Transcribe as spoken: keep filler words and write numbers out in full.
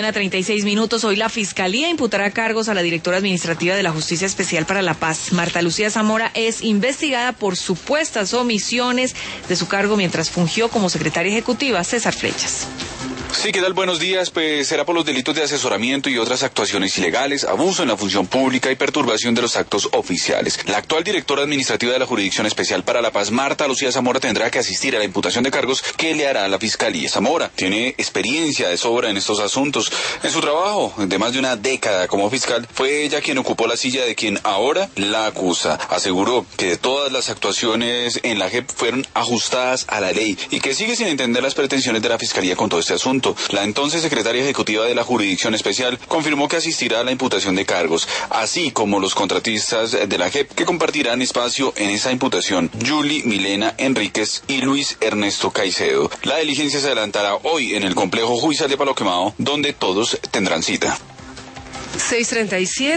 A treinta y seis minutos, hoy la Fiscalía imputará cargos a la directora administrativa de la Justicia Especial para la Paz. Marta Lucía Zamora es investigada por supuestas omisiones de su cargo mientras fungió como secretaria ejecutiva. César Flechas. Sí, ¿qué tal? Buenos días. Pues será por los delitos de asesoramiento y otras actuaciones ilegales, abuso en la función pública y perturbación de los actos oficiales. La actual directora administrativa de la Jurisdicción Especial para la Paz, Marta Lucía Zamora, tendrá que asistir a la imputación de cargos que le hará la Fiscalía. Zamora tiene experiencia de sobra en estos asuntos. En su trabajo de más de una década como fiscal, fue ella quien ocupó la silla de quien ahora la acusa. Aseguró que todas las actuaciones en la J E P fueron ajustadas a la ley y que sigue sin entender las pretensiones de la Fiscalía con todo este asunto. La entonces secretaria ejecutiva de la Jurisdicción Especial confirmó que asistirá a la imputación de cargos, así como los contratistas de la J E P que compartirán espacio en esa imputación, Julie Milena Enríquez y Luis Ernesto Caicedo. La diligencia se adelantará hoy en el complejo judicial de Palo Quemado, donde todos tendrán cita. seis treinta y siete